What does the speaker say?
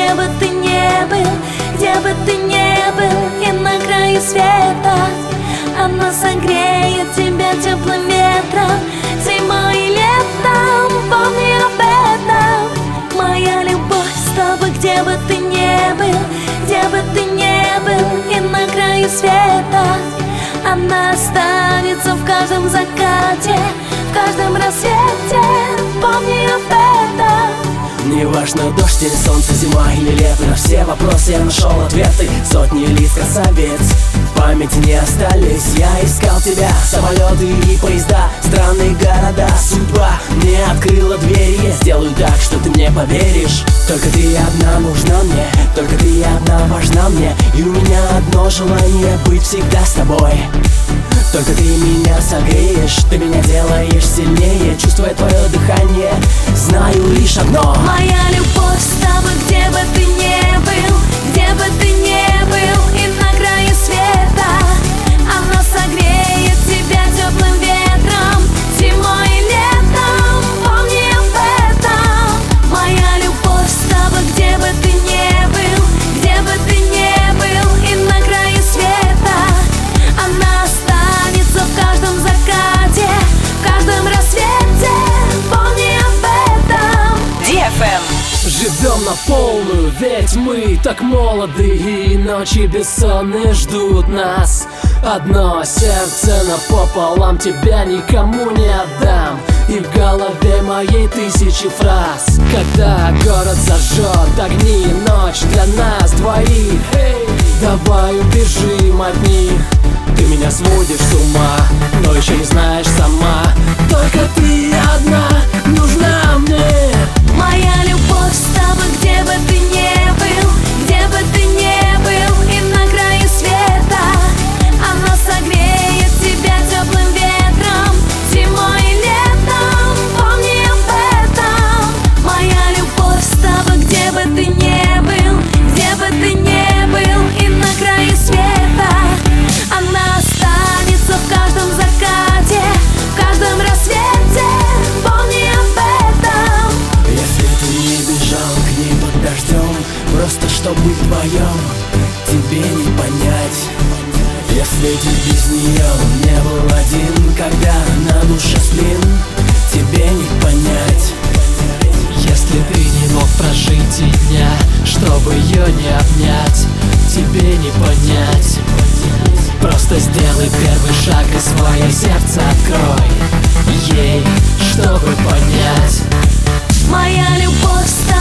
где бы ты ни был, где бы ты ни был, и на краю света. Она согреет тебя теплым ветром, зимой и летом, помни об этом. Моя любовь с тобой, где бы ты ни был, где бы ты ни был, и на краю света. Она останется в каждом закате, в каждом рассвете, помни об этом. Неважно, дождь или солнце, зима или лето, на все вопросы я нашел ответы. Сотни лиц, красавец, в памяти не остались. Я искал тебя, самолеты и поезда, странные города. Судьба мне открыла двери, я сделаю так, что ты мне поверишь. Только ты одна нужна мне, только ты одна важна мне. И у меня одно желание — быть всегда с тобой. Только ты меня согреешь, ты меня делаешь сильнее. Чувствуя твое дыхание, знаю лишь одно: моя любовь с тобой, где бы ты ни был, где бы ты ни был, и на краю света. Она согреет тебя теплым ветром, зимой и летом, помни об этом. Моя любовь с тобой, где бы ты ни был, где бы ты ни был, и на краю света. Она останется в каждом закате, в каждом рассвете, помни об этом. DFM. Живем на полную, ведь мы так молоды, и ночи бессонные ждут нас. Одно сердце напополам, тебя никому не отдам. И в голове моей тысячи фраз. Когда город зажжет огни, ночь для нас двоих. Давай убежим от них. Ты меня сводишь с ума, но еще не знаешь сама. Только ты одна нужна мне. Моя любовь с тобой, где бы ты ни был, где бы ты ни был, и на краю света. Она согреет тебя теплым ветром, зимой и летом, помни об этом. Моя любовь с тобой, где бы ты ни был, где бы ты ни был, и на краю света. Она останется в каждом закате, в каждом рассвете, помни об этом. Если ты не бежал к ней под дождем, просто чтоб быть вдвоем, тебе не понять. Если ты без нее не был один, когда на душе сплин, тебе не понять. Если ты не мог прожить и дня, чтобы ее не обнять, тебе не понять. Просто сделай первый шаг и свое сердце открой ей, чтобы понять. Моя любовь с тобой,